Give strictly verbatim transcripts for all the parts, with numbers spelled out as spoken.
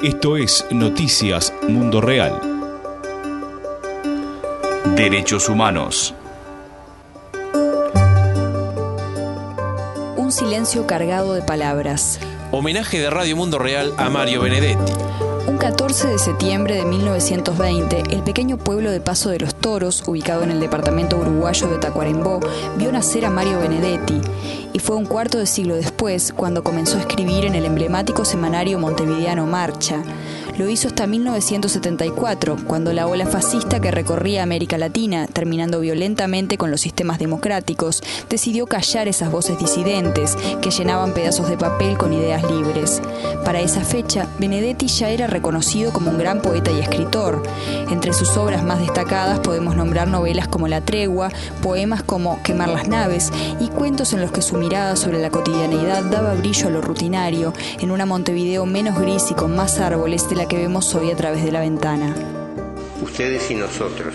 Esto es Noticias Mundo Real. Derechos humanos. Un silencio cargado de palabras. Homenaje de Radio Mundo Real a Mario Benedetti. Un catorce de septiembre de mil novecientos veinte, el pequeño pueblo de Paso de los Toros, ubicado en el departamento uruguayo de Tacuarembó, vio nacer a Mario Benedetti, y fue un cuarto de siglo después cuando comenzó a escribir en el emblemático semanario montevideano Marcha. Lo hizo hasta mil novecientos setenta y cuatro, cuando la ola fascista que recorría América Latina, terminando violentamente con los sistemas democráticos, decidió callar esas voces disidentes que llenaban pedazos de papel con ideas libres. Para esa fecha, Benedetti ya era reconocido como un gran poeta y escritor. Entre sus obras más destacadas podemos nombrar novelas como La Tregua, poemas como Quemar las naves y cuentos en los que su mirada sobre la cotidianeidad daba brillo a lo rutinario, en una Montevideo menos gris y con más árboles de la que vemos hoy a través de la ventana. Ustedes y nosotros.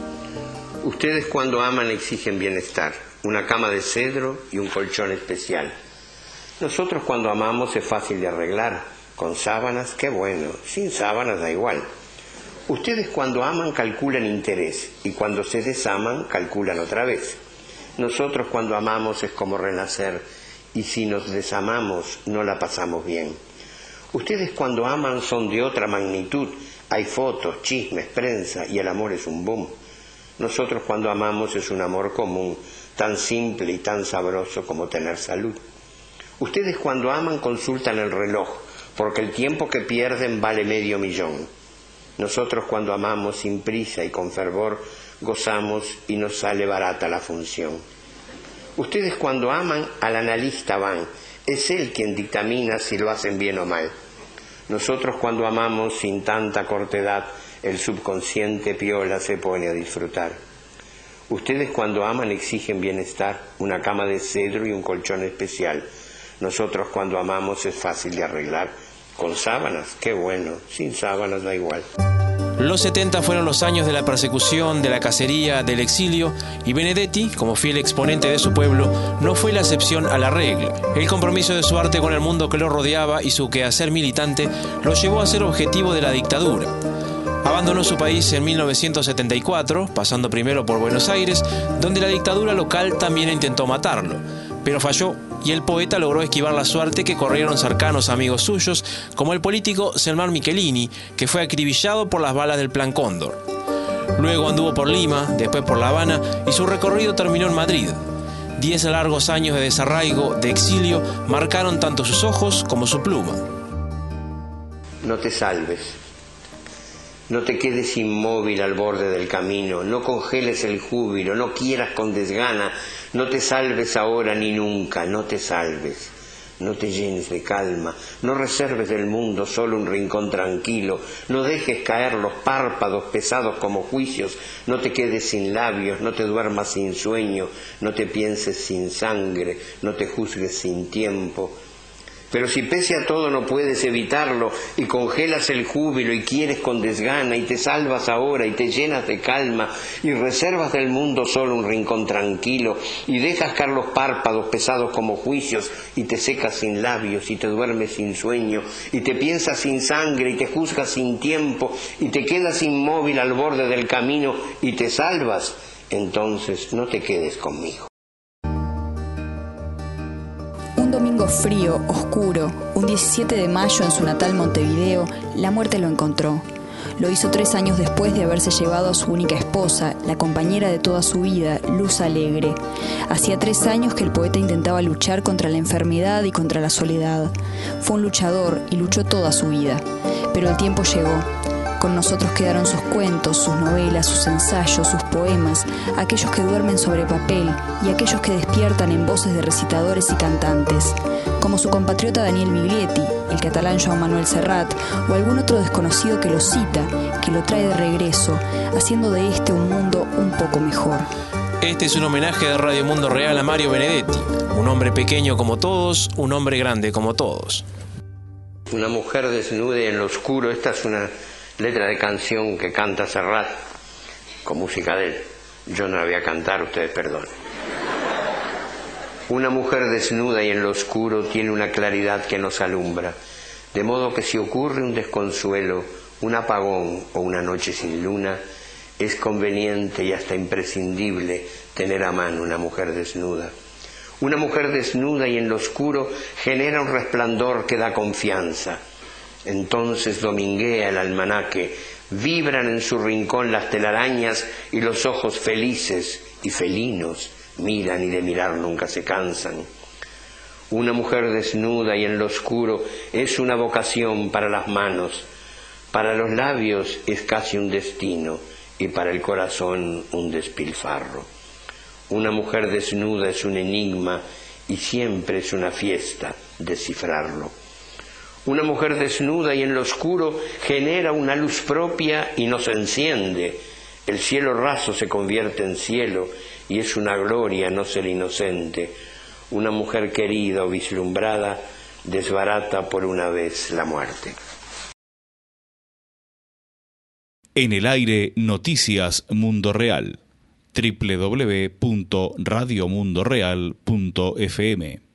Ustedes cuando aman exigen bienestar, una cama de cedro y un colchón especial. Nosotros cuando amamos es fácil de arreglar, con sábanas, qué bueno, sin sábanas da igual. Ustedes cuando aman calculan interés y cuando se desaman calculan otra vez. Nosotros cuando amamos es como renacer y si nos desamamos no la pasamos bien. Ustedes cuando aman son de otra magnitud, hay fotos, chismes, prensa y el amor es un boom. Nosotros cuando amamos es un amor común, tan simple y tan sabroso como tener salud. Ustedes cuando aman consultan el reloj, porque el tiempo que pierden vale medio millón. Nosotros cuando amamos sin prisa y con fervor gozamos y nos sale barata la función. Ustedes cuando aman al analista van, es él quien dictamina si lo hacen bien o mal. Nosotros cuando amamos sin tanta cortedad, el subconsciente piola se pone a disfrutar. Ustedes cuando aman exigen bienestar, una cama de cedro y un colchón especial. Nosotros cuando amamos es fácil de arreglar, con sábanas, qué bueno, sin sábanas da igual. Los setenta fueron los años de la persecución, de la cacería, del exilio, y Benedetti, como fiel exponente de su pueblo, no fue la excepción a la regla. El compromiso de su arte con el mundo que lo rodeaba y su quehacer militante lo llevó a ser objetivo de la dictadura. Abandonó su país en mil novecientos setenta y cuatro, pasando primero por Buenos Aires, donde la dictadura local también intentó matarlo, pero falló y el poeta logró esquivar la suerte que corrieron cercanos amigos suyos, como el político Selmar Michelini, que fue acribillado por las balas del Plan Cóndor. Luego anduvo por Lima, después por La Habana, y su recorrido terminó en Madrid. Diez largos años de desarraigo, de exilio, marcaron tanto sus ojos como su pluma. No te salves. No te quedes inmóvil al borde del camino, no congeles el júbilo, no quieras con desgana, no te salves ahora ni nunca, no te salves, no te llenes de calma, no reserves del mundo solo un rincón tranquilo, no dejes caer los párpados pesados como juicios, no te quedes sin labios, no te duermas sin sueño, no te pienses sin sangre, no te juzgues sin tiempo. Pero si pese a todo no puedes evitarlo y congelas el júbilo y quieres con desgana y te salvas ahora y te llenas de calma y reservas del mundo solo un rincón tranquilo y dejas caer los párpados pesados como juicios y te secas sin labios y te duermes sin sueño y te piensas sin sangre y te juzgas sin tiempo y te quedas inmóvil al borde del camino y te salvas, entonces no te quedes conmigo. Un domingo frío, oscuro, un diecisiete de mayo en su natal Montevideo, la muerte lo encontró. Lo hizo tres años después de haberse llevado a su única esposa, la compañera de toda su vida, Luz Alegre. Hacía tres años que el poeta intentaba luchar contra la enfermedad y contra la soledad. Fue un luchador y luchó toda su vida. Pero el tiempo llegó. Con nosotros quedaron sus cuentos, sus novelas, sus ensayos, sus poemas, aquellos que duermen sobre papel y aquellos que despiertan en voces de recitadores y cantantes, como su compatriota Daniel Miglietti, el catalán Joan Manuel Serrat o algún otro desconocido que lo cita, que lo trae de regreso, haciendo de este un mundo un poco mejor. Este es un homenaje de Radio Mundo Real a Mario Benedetti, un hombre pequeño como todos, un hombre grande como todos. Una mujer desnuda y en lo oscuro, esta es una letra de canción que canta Serrat con música de él. Yo no la voy a cantar, ustedes perdonen. Una mujer desnuda y en lo oscuro tiene una claridad que nos alumbra. De modo que si ocurre un desconsuelo, un apagón o una noche sin luna, es conveniente y hasta imprescindible tener a mano una mujer desnuda. Una mujer desnuda y en lo oscuro genera un resplandor que da confianza. Entonces dominguea el almanaque, vibran en su rincón las telarañas y los ojos felices y felinos miran y de mirar nunca se cansan. Una mujer desnuda y en lo oscuro es una vocación para las manos, para los labios es casi un destino y para el corazón un despilfarro. Una mujer desnuda es un enigma y siempre es una fiesta descifrarlo. Una mujer desnuda y en lo oscuro genera una luz propia y nos enciende. El cielo raso se convierte en cielo y es una gloria no ser inocente. Una mujer querida o vislumbrada desbarata por una vez la muerte. En el aire, Noticias Mundo Real. doble u doble u doble u punto radio mundo real punto f m